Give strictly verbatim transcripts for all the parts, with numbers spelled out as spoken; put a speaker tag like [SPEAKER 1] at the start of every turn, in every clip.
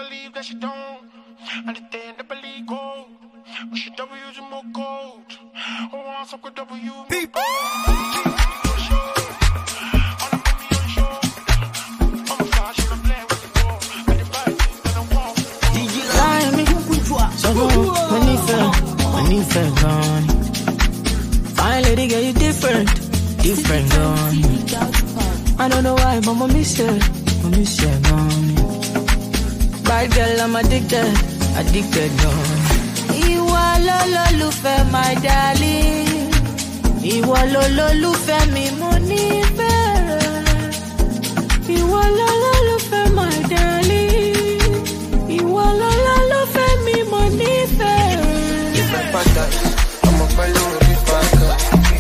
[SPEAKER 1] believe that she don't. Understand the believe gold. But she W's and more gold. I want some good W. People.
[SPEAKER 2] Fine lady, girl, you different, different, gone. I don't know why, but I miss you, I miss you, gone. Bad girl, I'm addicted, addicted, gone. Iwa lo lo lufe, my darling. Iwa lo lo lufe, mi monife. Iwa lo lo lufe, my darling. Iwa lo lo lufe, mi monife.
[SPEAKER 1] Different patterns, I'm a fellow with the fire.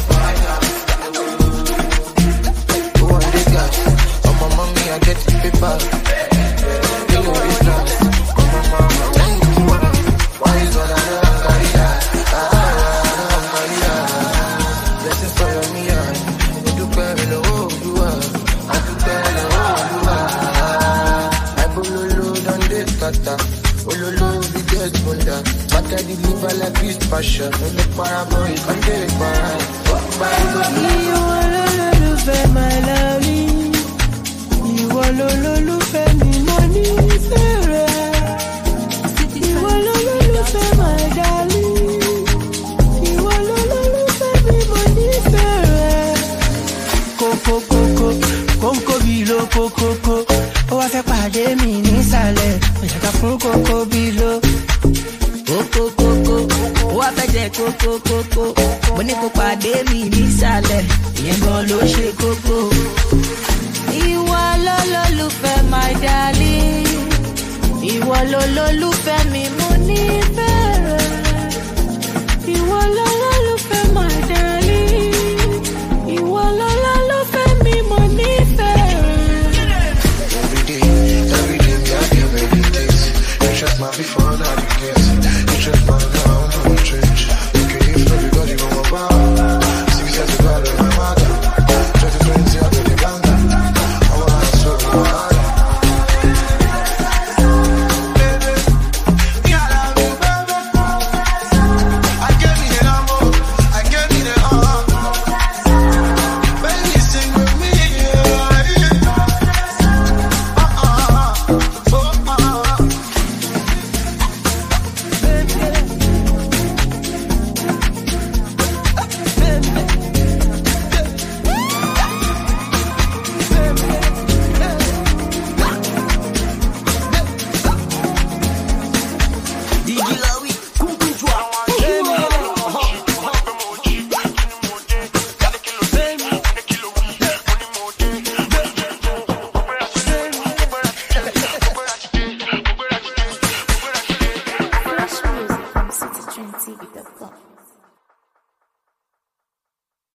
[SPEAKER 1] Who want the gas? I'm a mommy, I get the paper. You know it's nice. I'm a mama, thank you. Why is all I know? I'm carry that. I'm carry that. Blessings follow me, I do better than what you are. I do better than what you are. I bololo down the kata. Bololo we get bunda. But I deliver like this passion. No the paraboy, can't get it by.
[SPEAKER 2] You wanna love my lovely. You wanna love me money. You wanna love my darling. You wanna love me money. Coco coco, coco bilo coco coco. Oh I fẹ́ pàdé mi nísàlẹ̀. Ó yẹ ká fún coco bilo. Coco coco, ó wá fẹ́ jẹ coco coco. Mo ní kó pàdé mi nísàlẹ̀, ìyẹn gan ló ṣe kókó. Ìwọ ló lólùfẹ́ my darling. Ìwọ ló lólùfẹ́ mi mo nífẹ̀ẹ́ rẹ̀. Ìwọ ló